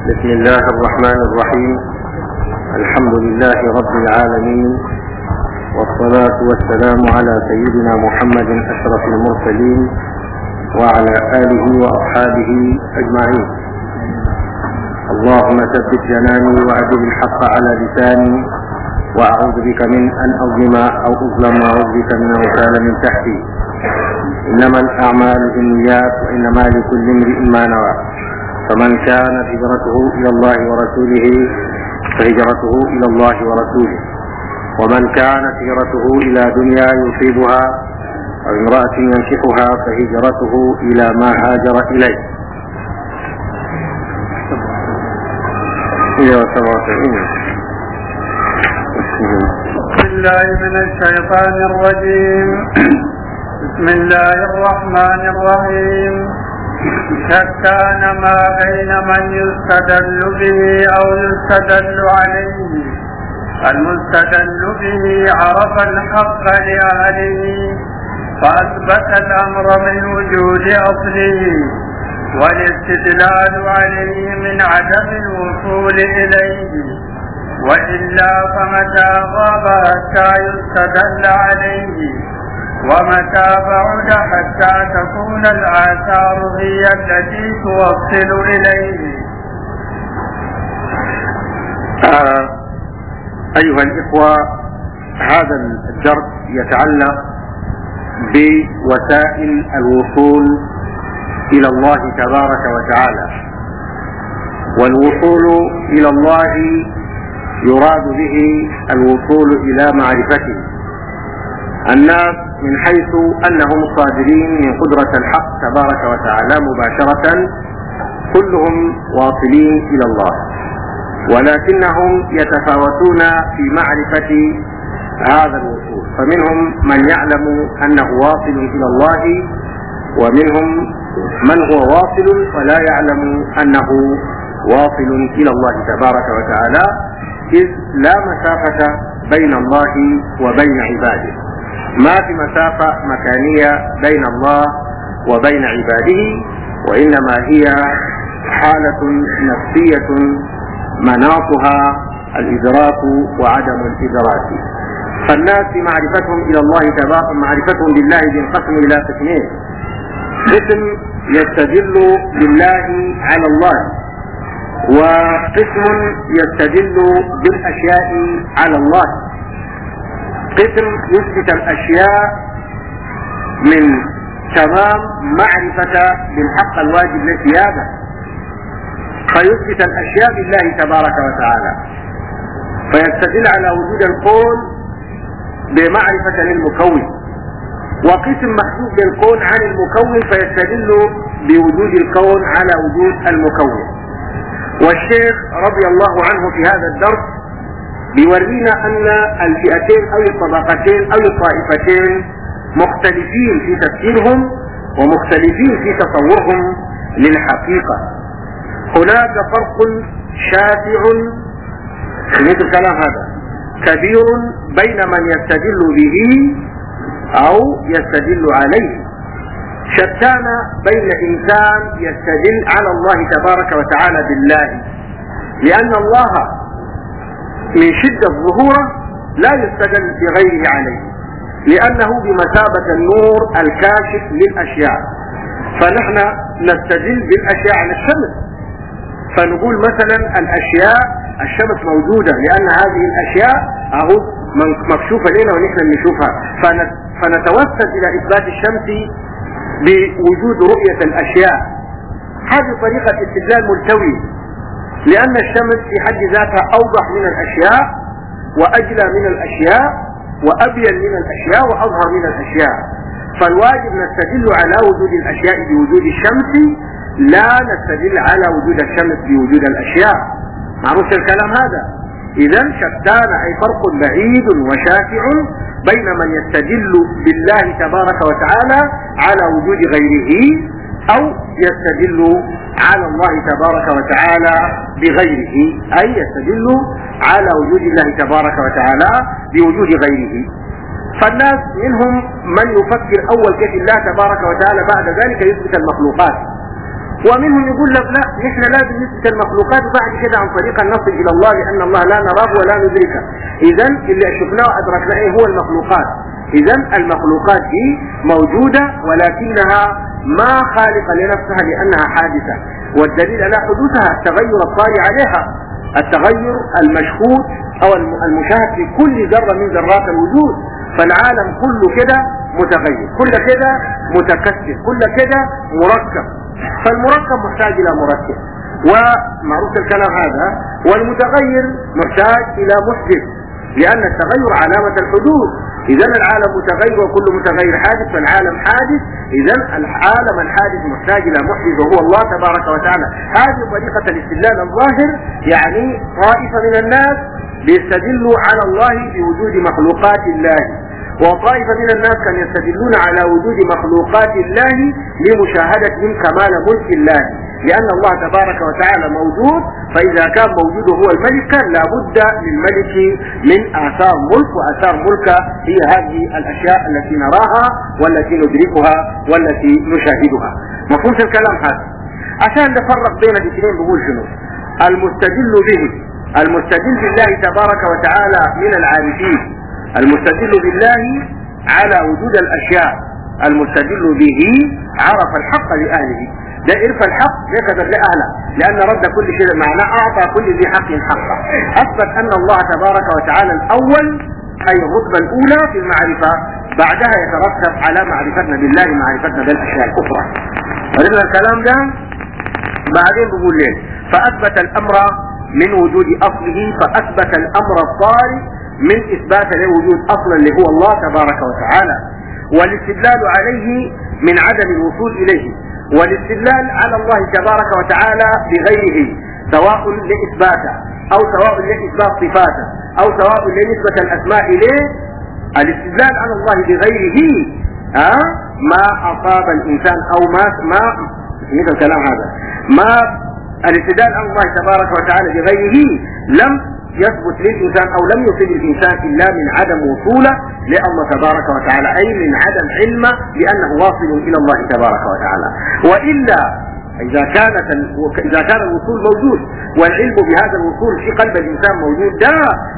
بسم الله الرحمن الرحيم. الحمد لله رب العالمين، والصلاة والسلام على سيدنا محمد أشرف المرسلين وعلى آله وأصحابه أجمعين. اللهم ثبت جناني وأدل الحق على لساني، وأعوذ بك من أن أظلم أو أظلم، وأعوذ بك من أن أغتال من تحتي. إنما الأعمال بالنيات، وإنما لكل امرئ ما نوى. فمن كانت هجرته إلى الله ورسوله فهجرته إلى الله ورسوله، ومن كانت هجرته إلى دنيا يصيبها أو امرأة ينكحها فهجرته إلى ما هاجر إليه. بسم الله من الشيطان الرجيم. بسم الله الرحمن الرحيم. شتان ما بين من يستدل به أو يستدل عليه. المستدل به عرف الحق لأهله فأثبت الأمر من وجود أصله، والاستدلال عليه من عدم الوصول إليه، وإلا فمتى غاب حتى يستدل عليه، ومتى بعد حتى تكون الآثار هي التي توصل إليه. أيها الإخوة، هذا الدرس يتعلق بوسائل الوصول إلى الله تبارك وتعالى. والوصول إلى الله يراد به الوصول إلى معرفته. الناس من حيث أنهم صادرين من قدرة الحق تبارك وتعالى مباشرة كلهم واصلين إلى الله، ولكنهم يتفاوتون في معرفة هذا الوصول. فمنهم من يعلم أنه واصل إلى الله، ومنهم من هو واصل ولا يعلم أنه واصل إلى الله تبارك وتعالى، إذ لا مسافة بين الله وبين عباده. ما في مسافة مكانية بين الله وبين عباده، وإنما هي حالة نفسية مناطها الإدراك وعدم الإدراك. فالناس في معرفتهم إلى الله تبارك معرفتهم بالله ينقسم إلى قسمين: قسم يستدل بالله على الله، وقسم يستدل بالأشياء على الله. قسم يثبت الأشياء من تمام معرفة بالحق الواجب للقيادة، فيثبت الأشياء بالله تبارك وتعالى، فيستدل على وجود الكون بمعرفة للمكون. وقسم محسوب للكون عن المكون، فيستدل بوجود الكون على وجود المكون. والشيخ رضي الله عنه في هذا الدرس بيورينا أن الفئتين أو الطبقتين أو الطائفتين مختلفين في تفكيرهم ومختلفين في تصورهم للحقيقة. هناك فرق شاسع، سمعت الكلام هذا، كبير بين من يستدل به أو يستدل عليه. شتان بين إنسان يستدل على الله تبارك وتعالى بالله، لأن الله من شدة ظهوره لا يستدل بغيره عليه، لأنه بمثابة النور الكاشف للأشياء. فنحن نستدل بالأشياء على الشمس، فنقول مثلا الأشياء الشمس موجودة لأن هذه الأشياء أهو مكشوفة لنا ونحن نشوفها، فنتوسل إلى إثبات الشمس بوجود رؤية الأشياء. هذه طريقة استدلال ملتوي، لأن الشمس في حد ذاتها أوضح من الأشياء وأجلى من الأشياء وأبين من الأشياء وأظهر من الأشياء. فالواجب نستدل على وجود الأشياء بوجود الشمس، لا نستدل على وجود الشمس بوجود الأشياء. معروف الكلام هذا؟ إذن شتان، أي فرق بعيد وشاسع بين من يستدل بالله تبارك وتعالى على وجود غيره، أو يستدل على الله تبارك وتعالى بغيره، أي يستدل على وجود الله تبارك وتعالى بوجود غيره. فالناس منهم من يفكر أول كيف الله تبارك وتعالى، بعد ذلك يثبت المخلوقات. ومنهم يقول لك لا، نحن لازم نثبت المخلوقات وبعد كده عن طريق نصل الى الله، لان الله لا نراه ولا ندركه. اذا اللي شفناه وادركناه ايه؟ هو المخلوقات. اذا المخلوقات دي موجوده ولكنها ما خالق لنفسها لانها حادثه، والدليل على حدوثها التغير الطارئ عليها، التغير المشهود او المشاهد في كل ذره من ذرات الوجود. فالعالم كله كده متغير، كل كده متكسر، كل كده مركب. فالمركب محتاج الى مركب، ومعروف الكلام هذا، والمتغير محتاج الى محدث، لان التغير علامة الحدوث. اذا العالم متغير وكل متغير حادث، فالعالم حادث. اذا العالم الحادث محتاج الى محدث وهو الله تبارك وتعالى. هذه طريقة الاستدلال الظاهر، يعني طائفة من الناس بيستدلوا على الله بوجود مخلوقات الله، وطائفة من الناس كانوا يستدلون على وجود مخلوقات الله لمشاهدتهم كمال ملك الله، لأن الله تبارك وتعالى موجود، فإذا كان موجود هو الملك كان لابد للملك من آثار ملك، وآثار ملك هي هذه الأشياء التي نراها والتي ندركها والتي نشاهدها. مفهوم الكلام هذا؟ عشان نفرق بين الاثنين بقول شنو؟ المستدل به، المستدل بالله تبارك وتعالى من العارفين، المستدل بالله على وجود الأشياء، المستدل به عرف الحق لأهله، ده عرف الحق يقدر لأهله، لأن رد كل شيء معناه أعطى كل ذي حق حقه. أثبت أن الله تبارك وتعالى الأول، أي الرتبة الأولى في المعرفة، بعدها يترتب على معرفتنا بالله معرفتنا بالأشياء الأخرى. فلما الكلام ده بعدين بقول ليه؟ فأثبت الأمر من وجود أصله، فأثبت الأمر الطارئ من إثبات له وجود أصلا اللي هو الله تبارك وتعالى، والاستدلال عليه من عدم الوصول إليه، والاستدلال على الله تبارك وتعالى بغيره، سواء لإثباته أو سواء لإثبات صفاته أو سواء لنسبة الأسماء إليه. الاستدلال على الله بغيره ما أصاب الإنسان أو ما مثل الكلام هذا، ما الاستدلال على الله تبارك وتعالى بغيره لم يثبت للإنسان أو لم يصيب الإنسان إلا من عدم وصوله لله تبارك وتعالى، أي من عدم علمه بأنه واصل إلى الله تبارك وتعالى. وإلا إذا كان الوصول موجود والعلم بهذا الوصول في قلب الإنسان موجود ده،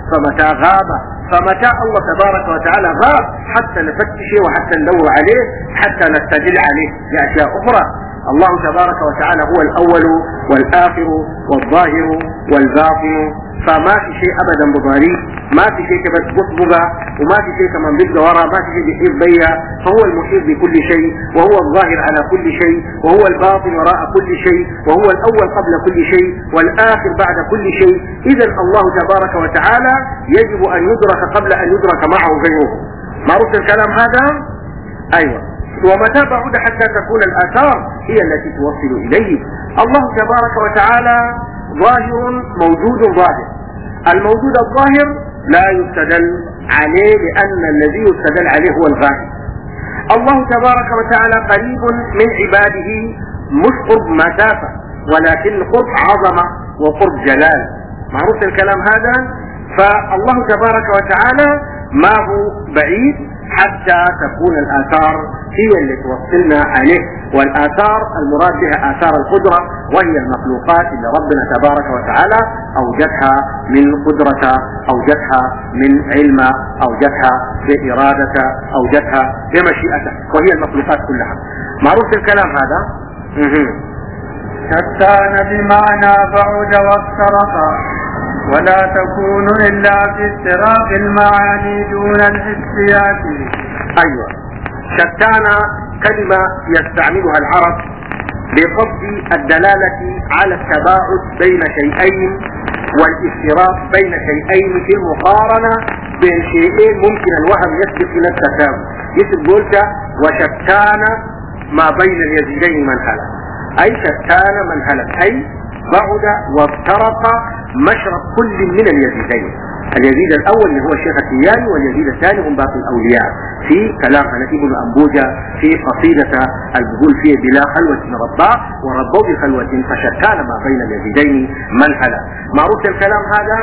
فمتى الله تبارك وتعالى غاب حتى نفتشه وحتى ندور عليه حتى نستدل عليه بأشياء أخرى. الله تبارك وتعالى هو الأول والآخر والظاهر والباطن، فما في شيء ابدا بضاري، ما في شيء كبس بصبغه، وما في شيء كمان بيبقى ورا، ما في شيء بيحيط بيا، فهو المحيط بكل شيء، وهو الظاهر على كل شيء، وهو الباطن وراء كل شيء، وهو الاول قبل كل شيء والاخر بعد كل شيء. اذا الله تبارك وتعالى يجب ان يدرك قبل ان يدرك معه غيره. معروف الكلام هذا؟ ايوه. ومتى بعد حتى تكون الاثار هي التي توصل اليه. الله تبارك وتعالى ظاهر موجود ظاهر، الموجود الظاهر لا يستدل عليه لأن الذي يستدل عليه هو الغائب. الله تبارك وتعالى قريب من عباده، مش قرب مسافة ولكن قرب عظمة وقرب جلال. معروف الكلام هذا؟ فالله تبارك وتعالى ما هو بعيد حتى تكون الآثار هي اللي توصلنا عليه، والآثار المراد بها آثار القدرة، وهي المخلوقات اللي ربنا تبارك وتعالى أوجدها من قدرته، أوجدها من علمه، أوجدها بإرادته، أوجدها بمشيئته، وهي المخلوقات كلها. معروف الكلام هذا؟ شتان بمعنى بعد وافترق، ولا تكون إلا في افتراق المعاني دون الحسيات. أيوة، شتان كلمة يستعملها العرب بقصد الدلالة على التباعد بين شيئين والافتراق بين شيئين في المقارنة بين شيئين ممكن الوهم يسبق إلى التساوي. مثل قلت وشتان ما بين اليزيدين من هلك، أي شتان من هلك، أي بعد وافترق مشرب كل من اليزيدين. اليزيد الأول اللي هو الشيخ التياني، واليزيد الثاني هم باقي الأولياء. في كلام حنفي بن أنبوجة في قصيدة البذول فيه بلا خلوة رباء وربوا بخلوة فشتان ما بين اليزيدين منهلا. معروف الكلام هذا؟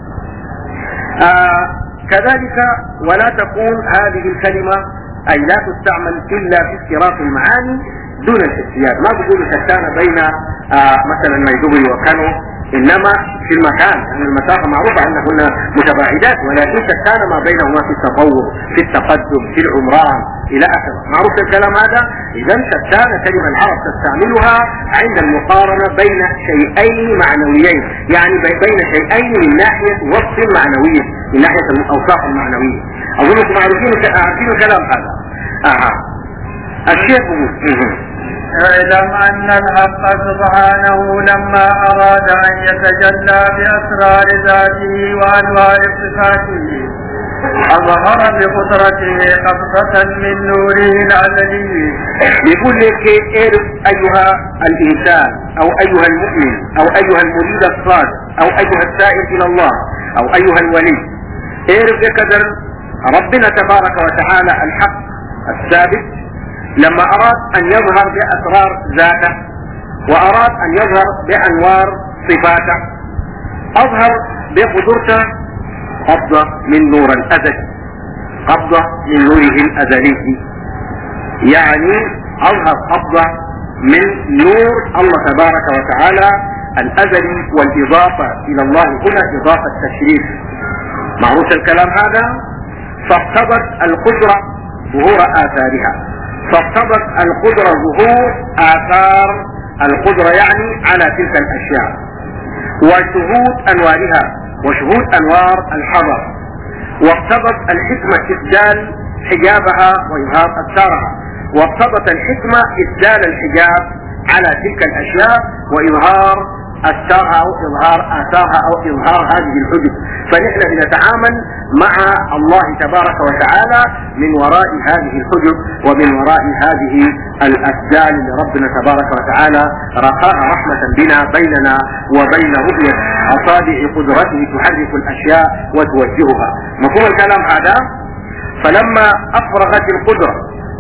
كذلك ولا تكون هذه الكلمة أي لا تستعمل إلا في افتراق المعاني دون الحسيات. ما بيقولوا شتان بين مثلا ميدوغري وكانو، انما في المكان، لان المسافه معروفه انهن متباعدات، ولكن شتان ما بينهما في التطور، في التقدم، في العمران الى اخره. معروف الكلام هذا؟ اذا شتان كلمه العرب تستعملها عند المقارنه بين شيئين معنويين، يعني بين شيئين من ناحيه وصف معنويه، من ناحيه الاوصاف المعنويه. اظنكم عارفين الكلام هذا. الشيخ اعلم أن الحق سبحانه لما أراد أن يتجلى بأسرار ذاته وأنوار صفاته أظهر بقدرته قبضة من نوره الأزلي. يقول لك اعرف أيها الإنسان أو أيها المؤمن أو أيها المريد الصادق أو أيها السائر إلى الله أو أيها الولي، اعرف بقدر ربنا تبارك وتعالى الحق الثابت لما أراد أن يظهر بأسرار ذاته وأراد أن يظهر بأنوار صفاته، أظهر بقدرته قبضة من نور الأزل، قبضة من نوره الأزلي، يعني أظهر قبضة من نور الله تبارك وتعالى الأزلي، والإضافة إلى الله هنا إضافة تشريف. معروف الكلام هذا؟ فاقتضت القدرة ظهور آثارها، فاقتضت القدرة ظهور آثار القدرة يعني على تلك الأشياء، وشهود أنوارها وشهود أنوار الحضر، واقتضت الحكمة إسدال حجابها وإظهار أثارها، واقتضت الحكمة إسدال الحجاب على تلك الأشياء وإظهار أثارها أو إظهار آثارها أو إظهار هذه الحجب. فنحن بنتعامل مع الله تبارك وتعالى من وراء هذه الحجب ومن وراء هذه الأسدال اللي ربنا تبارك وتعالى رقاها رحمة بنا بيننا وبين رؤية أصابع قدرته تحرك الأشياء وتوجهها. مفهوم الكلام هذا؟ فلما أفرغت القدرة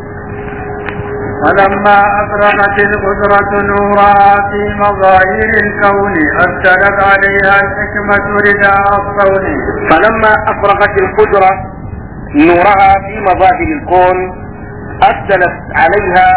نورها في مظاهر الكون أرسلت عليها الحكمة رداء الصون. فلما أفرغت القدرة نورها في مظاهر الكون أرسلت عليها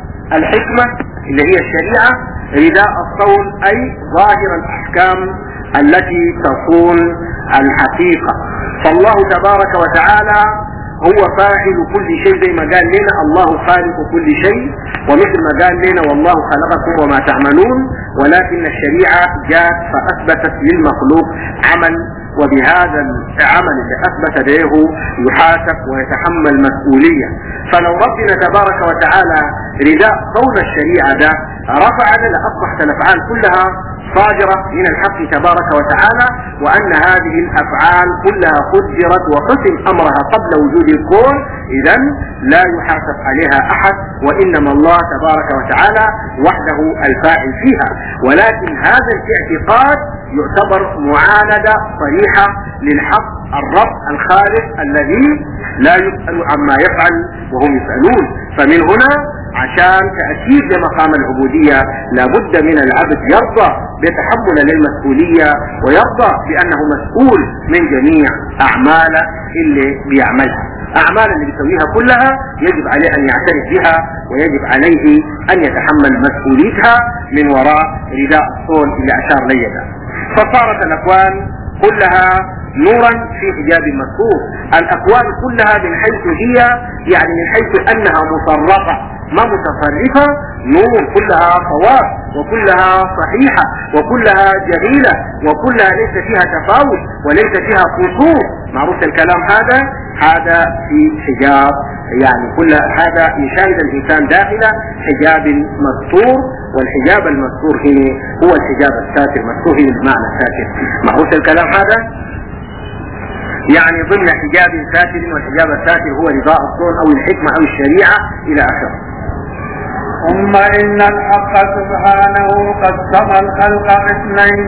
الحكمة اللي هي الشريعة رداء الصون، أي ظاهر الأحكام التي تصون الحقيقة. فالله تبارك وتعالى هو فاعل كل شيء، زي ما قال لنا الله خالق كل شيء، ومثل ما قال لنا والله خلقكم وما تعملون. ولكن الشريعة جاءت فأثبتت للمخلوق عمل، وبهذا العمل اللي أثبت له يحاسب ويتحمل مسؤولية. فلو ربنا تبارك وتعالى رداء صون الشريعة ده رفع لنا أصبحت الأفعال كلها صادرة من الحق تبارك وتعالى، وأن هذه الأفعال كلها قدرت وحسم أمرها قبل وجود الكون، إذن لا يحاسب عليها أحد، وإنما الله تبارك وتعالى وحده الفاعل فيها. ولكن هذا الاعتقاد يعتبر معاندة صريحة للحق الرب الخالق الذي لا يسأل عما يفعل وهم يسألون. فمن هنا عشان تأكيد لمقام العبودية لابد من العبد يرضى بتحمل للمسؤولية ويرضى بأنه مسؤول من جميع أعماله اللي بيعملها. أعمال اللي بيسويها كلها يجب عليه أن يعترف بها، ويجب عليه أن يتحمل مسؤوليتها من وراء رداء الصون اللي أشار لي ده. فصارت الأكوان كلها نورا في حجاب مذكور. الأكوان كلها من حيث هي يعني من حيث أنها مصرفة ما متصرفة نور، كلها صواب وكلها صحيحة وكلها جميلة وكلها ليس فيها تفاوت وليس فيها قصور. معروف الكلام هذا؟ هذا في حجاب، يعني كل هذا يشاهد الإنسان داخل حجاب مستور، والحجاب المستور هنا هو الحجاب الساتر، مستور هنا بمعنى ساتر. معروف الكلام هذا؟ يعني ضمن حجاب ساتر، والحجاب الساتر هو رضاء الصون أو الحكمة أو الشريعة إلى آخره. ثم إن الحق سبحانه قسم الخلق قسمين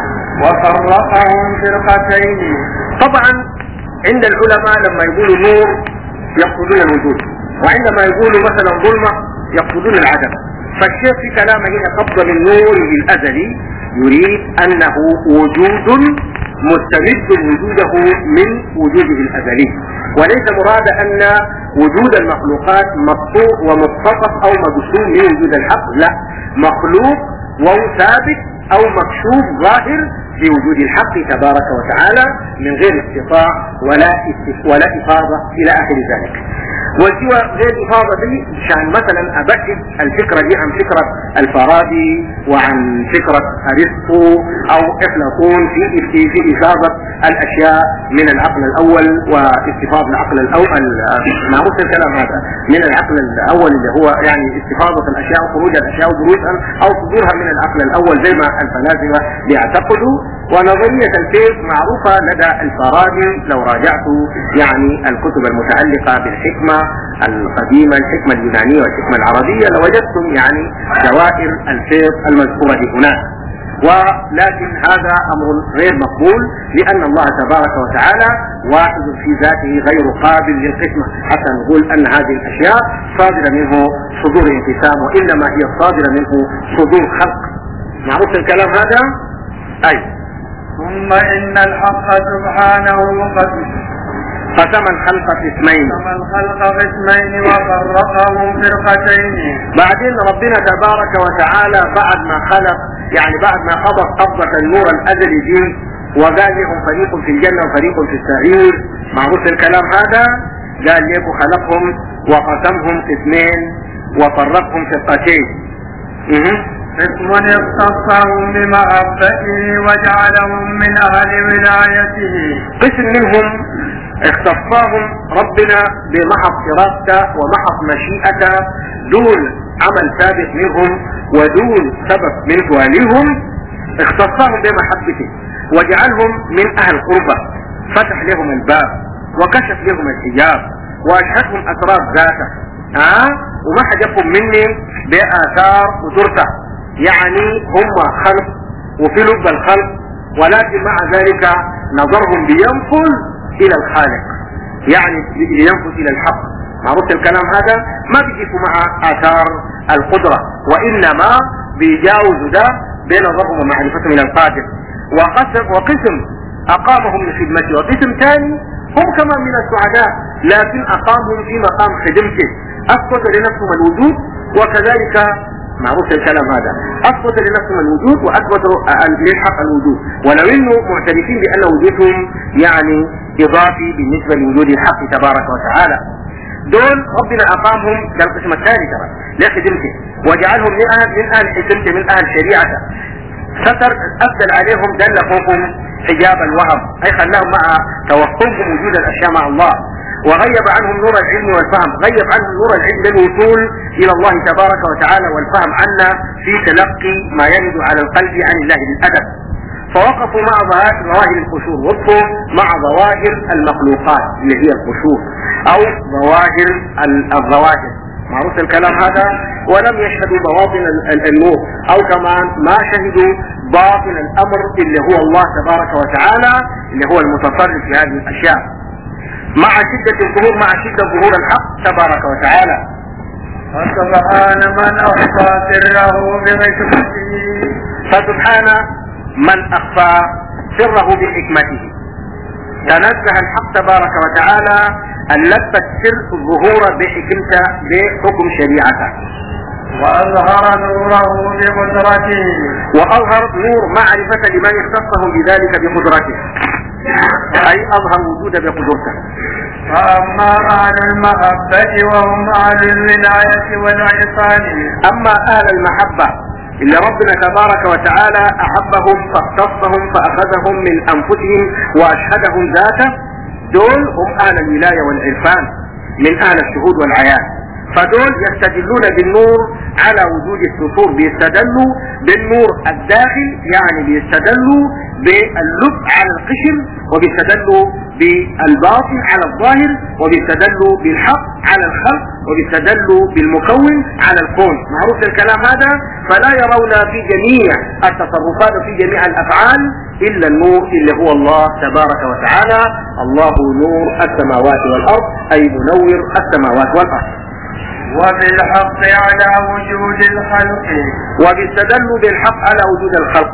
وفرقهم فرقتين. طبعا عند العلماء لما يقولوا نور يقصدون الوجود، وعندما يقولوا مثلا ظلمة يقصدون العدم. فالشيخ في كلامه هنا قبض من نوره الأزلي يريد أنه وجود مستمد وجوده من وجوده الأزلي، وليس مراد أن وجود المخلوقات مقطوع ومتصف أو مجسوم من وجود الحق، لا، مخلوق وهو ثابت أو مكشوف ظاهر في وجود الحق تبارك وتعالى من غير استطاع ولا إفاضة إلى آخر ذلك. وسوى غير إفاضة دي عشان مثلا أبعد الفكرة دي عن فكرة الفارابي وعن فكرة أرسطو أو أفلاطون في إفاضة الأشياء من العقل الأول واستفاضة العقل الأول، معروف الكلام هذا، من العقل الأول اللي هو يعني استفاضة الأشياء وخروج الأشياء وبروزها أو صدورها من العقل الأول زي ما الفلاسفة بيعتقدوا. ونظرية الكيف معروفة لدى الفارابي، لو راجعتوا يعني الكتب المتعلقة بالحكمة القديمة، الحكمة اليونانية والحكمة العربية، لوجدتم يعني دوائر الكيف المذكورة هناك. ولكن هذا أمر غير مقبول، لأن الله تبارك وتعالى واحد في ذاته غير قابل للقسمة حتى نقول أن هذه الأشياء صادرة منه صدور انقسام، وإنما هي صادرة منه صدور خلق. معروف الكلام هذا؟ أي. ثم إن الحق سبحانه قسم الخلق قسمين وفرقهم فرقتين. بعدين ربنا تبارك وتعالى بعد ما خلق، يعني بعد ما قبض النور الأزلي فيه وقال لهم فريق في الجنة وفريق في السعير، معروف الكلام هذا، قال لكم خلقهم وقسمهم قسمين وفرقهم فرقتين. قسم اختصهم بمحبته وجعلهم من أهل ولايته. قسم منهم اختصاهم ربنا بمحض إرادته ومحض مشيئته دون عمل سابق منهم ودون سبب من فعلهم، اختصاهم بمحبته وجعلهم من أهل قربة، فتح لهم الباب وكشف لهم الحجاب وأشهدهم أسرار ذاته، وما حجبهم مني بآثار قدرته، يعني هم خلق وفي لب الخلق، ولكن مع ذلك نظرهم بينفذ إلى الخالق، يعني بينفذ إلى الحق. معروف الكلام هذا، ما بيجيبوا مع آثار القدرة، وإنما بيجاوزوا ده بنظرهم ومعرفتهم إلى القادر. وقسم أقامهم لخدمته، وقسم ثاني هم كمان من السعداء لكن أقامهم في مقام خدمته، أثبت لنفسهم الوجود، وكذلك معروف الكلام هذا، أثبت لنفسهم الوجود وأثبتوا للحق الوجود، ولو إنه معترفين بأن وجودهم يعني إضافي بالنسبة لوجود الحق تبارك وتعالى. دول ربنا أقامهم كالقسم الثاني ترى لخدمته، وجعلهم من أهل حكمته، من أهل شريعته، ستر أبدل عليهم دلقوهم حجاب الوهم، أي خلاهم مع توقفهم وجود الأشياء مع الله، وغيب عنهم نور العلم والفهم، غيب عنهم نور العلم للوصول إلى الله تبارك وتعالى والفهم عنا في تلقي ما يرد على القلب عن الله بالأدب. فوقفوا مع ظواهر القشور، وقفوا مع ظواهر المخلوقات اللي هي القشور أو ظواهر الظواهر، معروف الكلام هذا، ولم يشهدوا بواطن النور، أو كمان ما شهدوا باطن الأمر اللي هو الله تبارك وتعالى اللي هو المتصرف في هذه الأشياء، مع شدة الظهور، مع شدة ظهور الحق تبارك وتعالى. فسبحان من أخفى سره بحكمته، فسبحان من أخفى سره بحكمته، تنزه الحق تبارك وتعالى أن لبس السر الظهور بحكمته بحكم شريعته، وأظهر نوره بقدرته، وأظهر نور معرفة لمن اختصه بذلك بقدرته، أي أظهر وجوده بقدرته. فأما أهل المحبة وهم أهل الولاية والعرفان، أما أهل المحبة اللي ربنا تبارك وتعالى أحبهم فاختصهم فأخذهم من أنفسهم وأشهدهم ذاته، دول هم أهل الولاية والعرفان من أهل الشهود والعيان. فدول يستدلون بالنور على وجود السطور، بيستدلوا بالنور الداخل، يعني بيستدلوا باللب على القشر، وبيستدلوا بالباطن على الظاهر، وبيستدلوا بالحق على الخلق، وبيستدلوا بالمكون على الكون. معروف الكلام هذا، فلا يرون في جميع التصرفات وفي جميع الأفعال إلا النور اللي هو الله تبارك وتعالى. الله نور السماوات والأرض، أي منور السماوات والأرض. وبالحق على وجود الخلق، وبيستدلوا بالحق على وجود الخلق،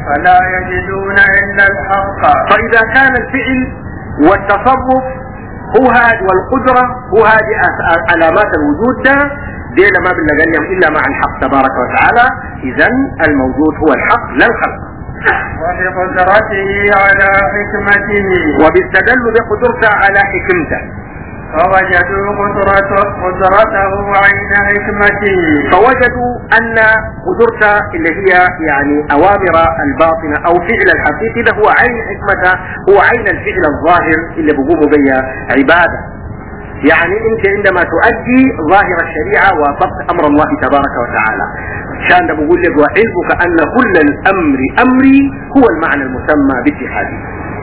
فلا يجدون إلا الحق. فإذا كان الفعل والتصرف هو هذا، والقدرة هو هذه علامات الوجود ده دينا ما بنلقاهم إلا مع الحق تبارك وتعالى. إذن الموجود هو الحق لا الخلق. وبقدرته على حكمته، وبيستدلوا بقدرته على حكمته، فوجدوا قدرته عين حكمته، فوجدوا أن قدرته اللي هي يعني أوامر الباطنة أو فعل الحقيقي ده هو عين حكمته، هو عين الفعل الظاهر اللي بيقوموا به عبادة. يعني أنت عندما تؤدي ظاهر الشريعة وطبق أمر الله تبارك وتعالى، شان ده بقول لك وعلمك أن كل الأمر أمري هو المعنى المسمى باتحادي.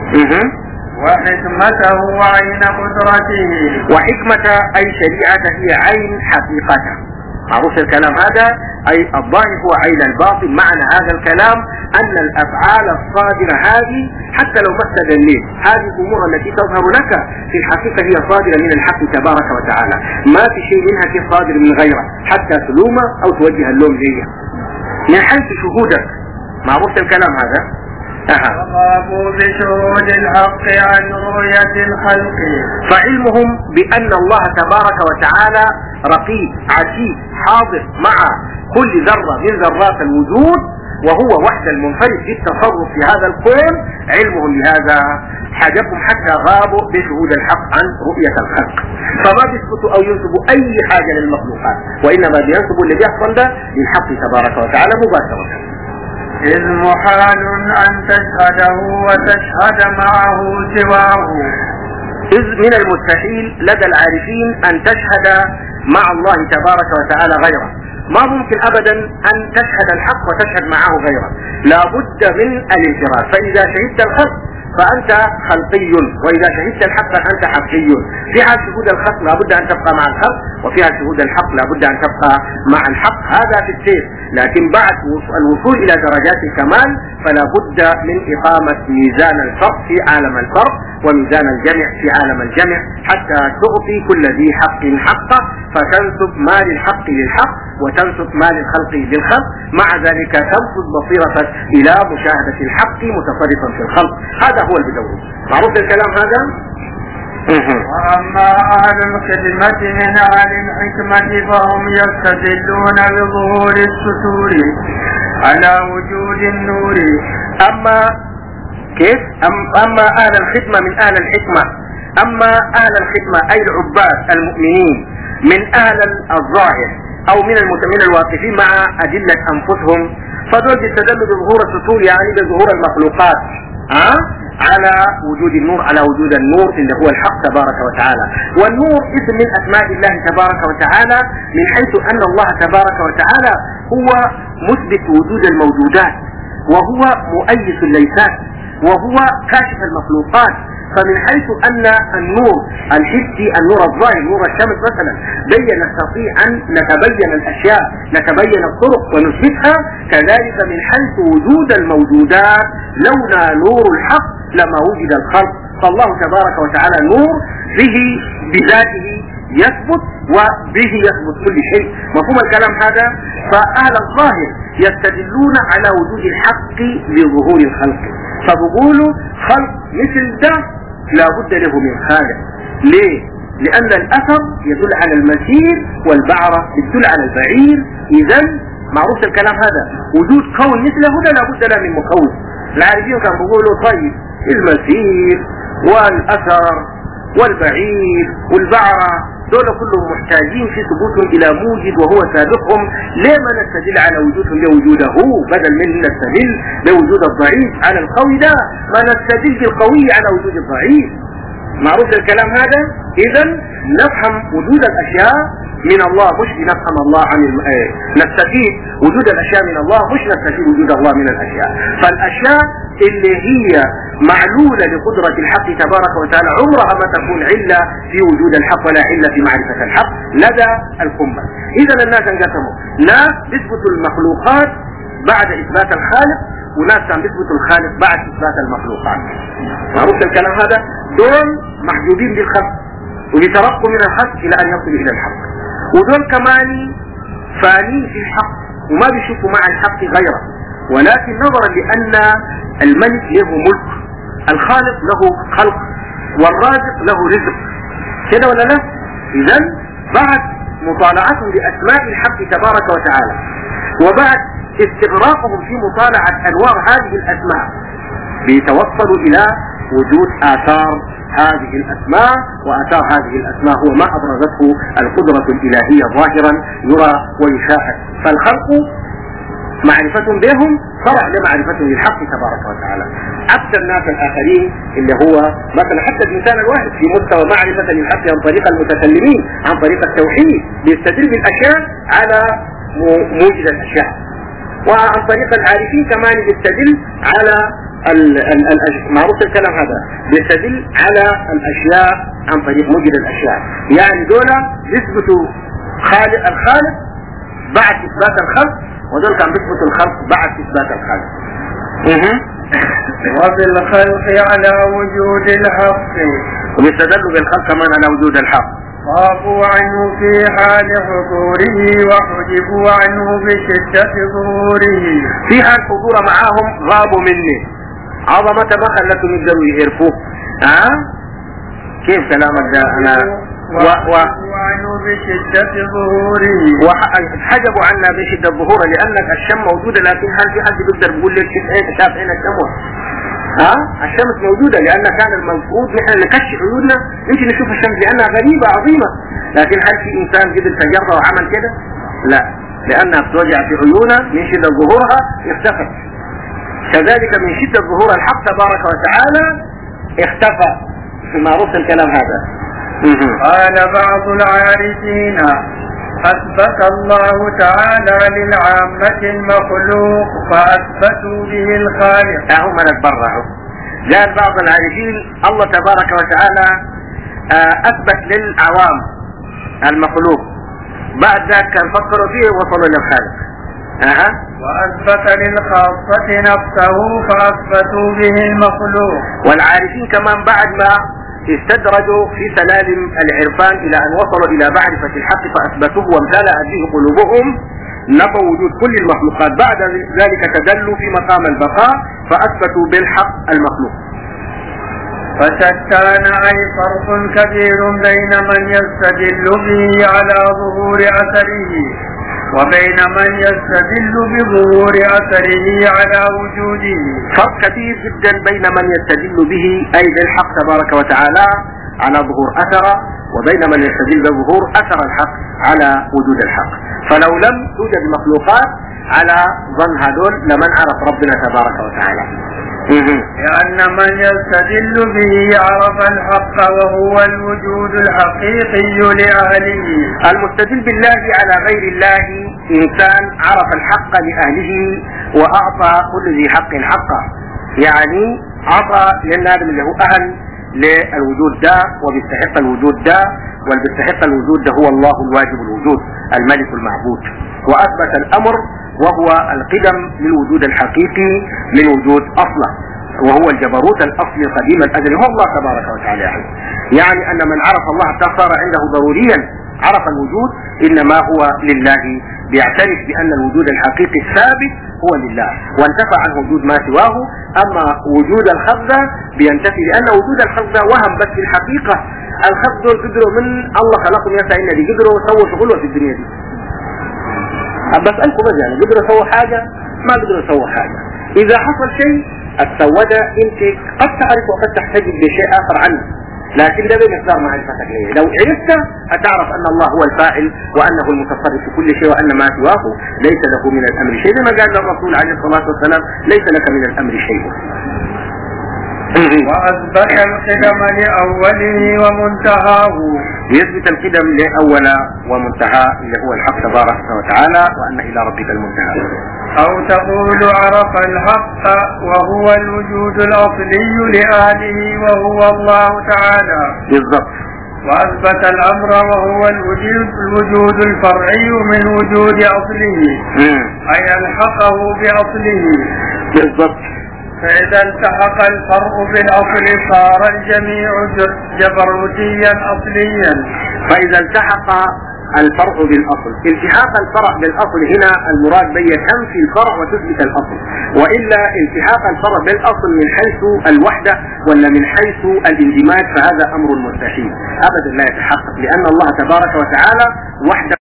وحكمته عين قدرته، وحكمته أي شريعته هي عين حقيقته. معروف الكلام هذا، أي الظاهر هو عين الباطن. معنى هذا الكلام أن الأفعال الصادرة هذه حتى لو ما استدليت، هذه الأمور التي تظهر لك في الحقيقة هي صادرة من الحق تبارك وتعالى، ما في شيء منها في صادر من غيره حتى تلومه أو توجه اللوم ليه من حيث شهودك. معروف الكلام هذا. وغابوا بشهود الحق عن رؤية الخلق، فعلمهم بأن الله تبارك وتعالى رقيب عجيب حاضر مع كل ذرة من ذرات الوجود، وهو وحده المنفرد في التصرف في هذا الكون، علمهم بهذا حجبهم حتى غابوا بشهود الحق عن رؤية الخلق. فما بيثبتوا أو ينسبوا أي حاجة للمخلوقات، وإنما بينسبوا اللي بيحصل ده للحق تبارك وتعالى مباشرة. إذ محال أن تشهده وتشهد معه سواه، إذ من المستحيل لدى العارفين أن تشهد مع الله تبارك وتعالى غيره. ما ممكن أبدا أن تشهد الحق وتشهد معه غيره، لا بد من الانفراد. فإذا شهدت الخلق فأنت خلقي، وإذا شهدت الحق فأنت حقي. فيها شهود الخلق لا بد أن تبقى مع الخلق، وفيها شهود الحق لا بد أن تبقى مع الحق. هذا في السير، لكن بعد الوصول إلى درجات الكمال فلا بد من إقامة ميزان الفرق في عالم الفرق وميزان الجمع في عالم الجمع، حتى تعطي كل ذي حق حقه، فتنسب ما للحق للحق وتنسب ما للخلق للخلق. مع ذلك تنفذ بصيرتك إلى مشاهدة الحق متصرفا في الخلق. هذا هو البدوي. معروف الكلام هذا. وأما أهل الخدمة من أهل الحكمة فهم يستدلون بظهور الستور على وجود النور. أما كيف؟ أما أهل الخدمة من أهل الحكمة، أما أهل الخدمة أي العباد المؤمنين من أهل الظاهر أو من الواقفين مع أدلة أنفسهم، فدول بيستدلوا بظهور السطور، يعني بظهور المخلوقات على وجود النور، على وجود النور اللي هو الحق تبارك وتعالى. والنور اسم من أسماء الله تبارك وتعالى، من حيث أن الله تبارك وتعالى هو مثبت وجود الموجودات، وهو مؤيس الليسات، وهو كاشف المخلوقات. فمن حيث أن النور الحسي، النور الظاهر، نور الشمس مثلا، نستطيع أن نتبين الأشياء، نتبين الطرق ونثبتها، كذلك من حيث وجود الموجودات لولا نور الحق لما وجد الخلق. فالله تبارك وتعالى نور به بذاته يثبت وبه يثبت كل شيء. مفهوم الكلام هذا؟ فأهل الظاهر يستدلون على وجود الحق لظهور الخلق، فبقولوا خلق مثل ده لا بد له من خالق. ليه؟ لأن الأثر يدل على المسير والبعرة يدل على البعير. إذن معروف الكلام هذا، وجود كون مثله ده لا بد له من مكون. العارفين كانوا بيقولوا طيب المسير والأثر والبعير والبعرة دول كلهم محتاجين في ثبوتهم إلى موجد وهو سابقهم. ليه ما نستدل على وجودهم لوجوده بدل من نستدل بوجود الضعيف على القوي؟ ده ما نستدل بالقوي على وجود الضعيف. معروف الكلام هذا؟ إذن نفهم وجود الأشياء من الله، مش نفهم الله عن نستفيد وجود الأشياء من الله، مش نستفيد وجود الله من الأشياء. فالأشياء اللي هي معلولة لقدرة الحق تبارك وتعالى عمرها ما تكون علة في وجود الحق ولا علة في معرفة الحق لدى الأمة. إذن الناس انقسموا، ناس بيثبتوا المخلوقات بعد إثبات الخالق، وناس كان بيثبتوا الخالق بعد إثبات المخلوقات. معروف الكلام هذا؟ دول محجوبين بالخلق وبيترقوا من الخلق إلى أن يصلوا إلى الحق، ودول كمان فانين في الحق وما بيشوفوا مع الحق غيره، ولكن نظرا لأن الملك له ملك، الخالق له خلق، والرازق له رزق، كده ولا لا؟ إذا بعد مطالعتهم لأسماء الحق تبارك وتعالى وبعد استغراقهم في مطالعة أنواع هذه الأسماء بيتوصلوا إلى وجود آثار هذه الأسماء، وآثار هذه الأسماء هو ما أبرزته القدرة الإلهية ظاهرا يرى ويشاهد. فالخلق معرفة بهم فرع لمعرفة للحق تبارك وتعالى. أكثر الناس الآخرين اللي هو مثلا حتى الإنسان الواحد في مستوى معرفة للحق عن طريق المتكلمين عن طريق التوحيد بيستدل بالأشياء على موجد الأشياء، وعن طريق العارفين كمان بيستدل على معروف الكلام هذا، بيستدل على الأشياء عن طريق موجد الأشياء. يعني دولة يثبتوا الخالق بعد إثبات الخلق، ودول كان بيثبتوا الخلق بعد إثبات الخلق. وفي الخلق على وجود الحق، وبيستدلوا بالخلق كمان على وجود الحق. غابوا عنه في حال حضوره وحجبوا عنه بشدة ظهوره. في حال حضور معاهم غابوا مني، عظمة ما خلتهم يقدروا يعرفوه. كيف كلامك ده؟ أنا عنه بشدة ظهوره، وحجبوا عنا بشدة ظهوره، لأنك الشم موجودة، لكن هل في حد بيقدر يقول لك كيف شاف عين الشمس؟ الشمس موجودة، لأن كان المفروض نحن نكشف عيوننا نمشي نشوف الشمس لأنها غريبة عظيمة، لكن هل في إنسان قدر تجربه وعمل كده؟ لا، لأنها بتوجع في عيوننا من شدة ظهورها اختفت. كذلك من شدة ظهور الحق تبارك وتعالى اختفى. معروف الكلام هذا. قال بعض العارفين: أثبت الله تعالى للعامة المخلوق فأثبتوا به الخالق. هم نتبرعوا. قال بعض العارفين الله تبارك وتعالى أثبت للعوام المخلوق، بعد ذلك فكروا فيه ووصلوا للخالق. وأثبت للخاصة نفسه فأثبتوا به المخلوق. والعارفين كمان بعد ما استدرجوا في سلالم العرفان إلى أن وصلوا إلى معرفة الحق فأثبتوه وامتلأت به قلوبهم، نفوا وجود كل المخلوقات، بعد ذلك تدلوا في مقام البقاء فأثبتوا بالحق المخلوق. فشتان أي فرق كبير بين من يستدل به على ظهور أثره وبين من يستدل بظهور أثره على وجوده. فرق كبير جدا بين من يستدل به أي بالحق تبارك وتعالى على ظهور أثره، وبين من يستدل بظهور أثر الحق على وجود الحق. فلو لم توجد مخلوقات على ظن هذول لمن عرف ربنا تبارك وتعالى. لأن من يستدل به عرف الحق وهو الوجود الحقيقي لأهله. المستدل بالله على غير الله إنسان عرف الحق لأهله وأعطى كل ذي حق حقه، يعني أعطى للنادم اللي هو أهل للوجود ده وبيستحق الوجود ده، والبيستحق الوجود ده هو الله الواجب الوجود الملك المعبود، وأثبت الأمر وهو القدم للوجود الحقيقي للوجود أصلا، وهو الجبروت الأصلي القديم الأزلي هو الله تبارك وتعالى. يعني أن من عرف الله صار عنده ضروريا عرف الوجود إنما هو لله، بيعترف بأن الوجود الحقيقي الثابت هو لله وانتفى عن وجود ما سواه. أما وجود الخلق بينتفي لأن وجود الخلق وهم، بس في الحقيقة الخلق قدروا من الله خلقهم يسعى إن دي قدروا سووا شغلوا في الدنيا دي. بسألكم بس يعني قدروا سووا حاجة؟ ما قدروا سووا حاجة. إذا حصل شيء السودة أنت قد تعرف وقد تحتجب بشيء آخر عنه، لكن ده بمقدار معرفتك ليه. لو عرفت هتعرف أن الله هو الفاعل وأنه المتصرف في كل شيء وأن ما سواه ليس له من الأمر شيء، كما قال الرسول عليه الصلاة والسلام: ليس لك من الأمر شيء. وأثبت القدم لأوله ومنتهاه. يثبت القدم لأول ومنتهى اللي هو الحق تبارك وتعالى، وأن إلى ربك المنتهى. أو تقول عرف الحق وهو الوجود الأصلي لأهله وهو الله تعالى. بالضبط. وأثبت الأمر وهو الوجود الفرعي من وجود أصله، أي ألحقه بأصله. بالضبط. فإذا التحق الفرع بالأصل صار الجميع جبروتيا أصليا. فإذا التحق الفرع بالأصل. التحاق الفرع بالأصل هنا المراد بين تنفي الفرع وتثبت الأصل، وإلا التحاق الفرع بالأصل من حيث الوحدة ولا من حيث الاندماج فهذا أمر مستحيل أبدا لا يتحقق، لأن الله تبارك وتعالى وحده